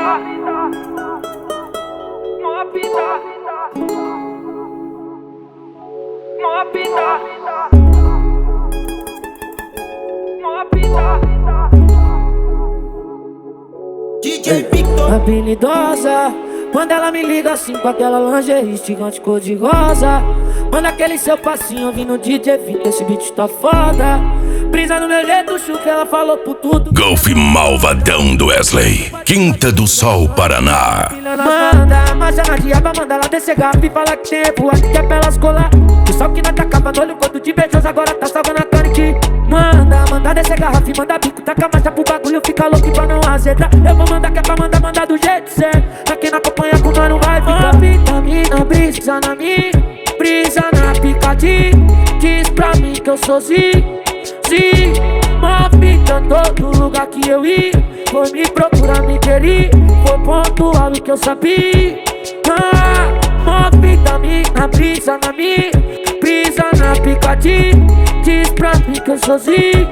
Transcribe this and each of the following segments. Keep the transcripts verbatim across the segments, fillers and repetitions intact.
D J Victor habilidosa, quando ela me liga assim com aquela lingerie gigante cor de rosa. Manda aquele seu passinho vindo D J Victor, esse beat tá foda. Brisa no meu jeito, chuca, ela falou por tudo. Golf Malvadão do Wesley, Quinta do Sol, Paraná. Manda, mas ela diaba, manda ela descer garrafa e fala que tem tempo, acho que é pra elas colar. O sol que não tá acabando, olho quando de beijoso, agora tá salvando a canite. Manda, manda descer garrafa e manda bico, taca marcha pro bagulho, fica louco pra não azedar. Eu vou mandar que é pra mandar, mandar do jeito certo. Pra quem não acompanha com nós não vai ficar. Vitamina, brisa na mim, brisa na picadinha. Diz pra mim que eu sou zi, zi. Mó fita em todo lugar que eu ia. Foi me procurar, me querer. Foi pontual o que eu sabia. Ah, mó vitamina, brisa na mim, brisa na picadinha. Diz pra mim que eu sou zi.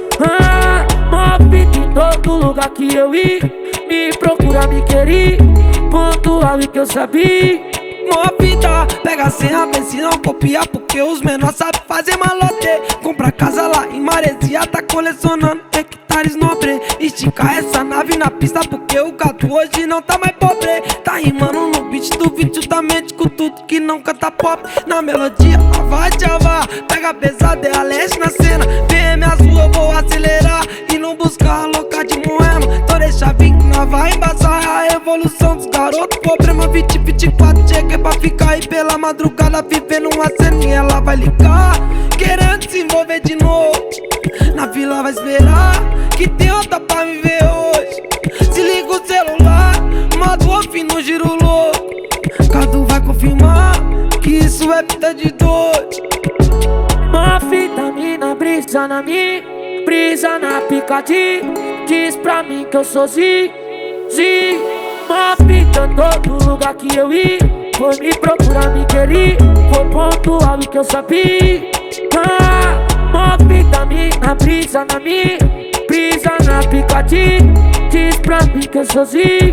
Ah, mó fita em todo lugar que eu ia. Me procurar, me querer. Pontual o que eu sabia. Mó vida, pega a senha, vê se não copiar, porque os menores sabem fazer malote. Compra casa lá em Maresia, tá colecionando hectares nobre. Estica essa nave na pista, porque o gato hoje não tá mais pobre. Tá rimando no beat do vídeo da mente, com tudo que não canta pop. Na melodia, a vai Java, pega pesado, é a leste na cena. B M azul, eu vou acelerar e não buscar a louca de Moema. Então deixa vir que nós vai embaçar a evolução dos garotos. Problema vinte, vinte e quatro, cheguei pra ficar aí pela madrugada, vivendo uma ceninha. Ela vai ligar, querendo se envolver de novo. Na vila vai esperar, que tem outra pra me ver hoje. Se liga o celular, manda o off no giro louco. Cadu vai confirmar que isso é vida de dois. Uma vitamina, brisa na mim, brisa na picadinha. Diz pra mim que eu sou zi, zi. Uma fita em todo lugar que eu ia. Foi me procurar, me querer. Foi pontual o que eu sabia. Ah, uma vitamina, brisa na mim, brisa na picadinha. Diz pra mim que eu sou zi.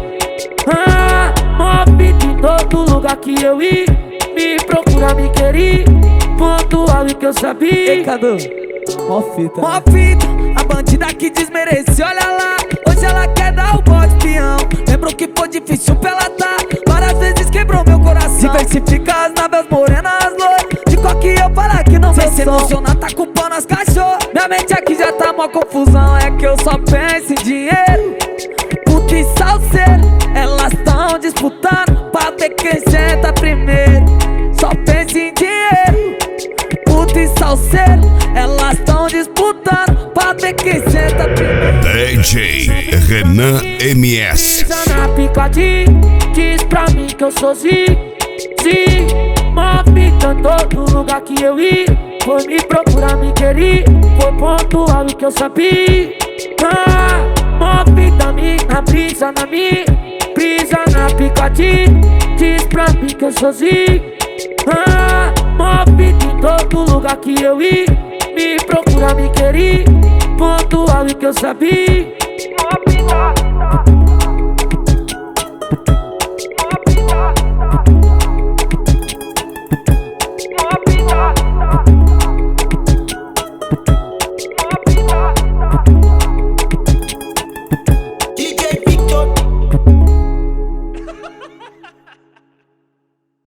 Ah, uma fita em todo lugar que eu ia. Me procurar, me querer. Pontual o que eu sabia. Ei, Cadu, mó fita, mó fita, a bandida que desmerece, olha lá. Hoje ela quer dar o bote peão. Lembro que foi difícil pra ela tá. Várias vezes quebrou meu coração. Diversifica as naves morenas, loiras. De qual que eu falar que não vai se emocionar, tá culpando as cachorras. Minha mente aqui já tá mó confusão. É que eu só penso em dinheiro. Puta e salseiro, elas tão disputando pra ver quem senta primeiro. Só penso em dinheiro. Puta e salseiro, elas tão disputando pra ver quem senta primeiro. D J Renan M S. Brisa na picadinha, diz pra mim que eu sou zi, zi. Mó fita em todo lugar que eu ia. Foi me procurar, me querer. Foi pontual o que eu sabia. Ah, mó vitamina, brisa na mim, brisa na picadinha. Diz pra mim que eu sou zi. Ah, mó fita em todo lugar que eu ia. Me procurar, me querer. Pontual o que eu sabia. Mó vida.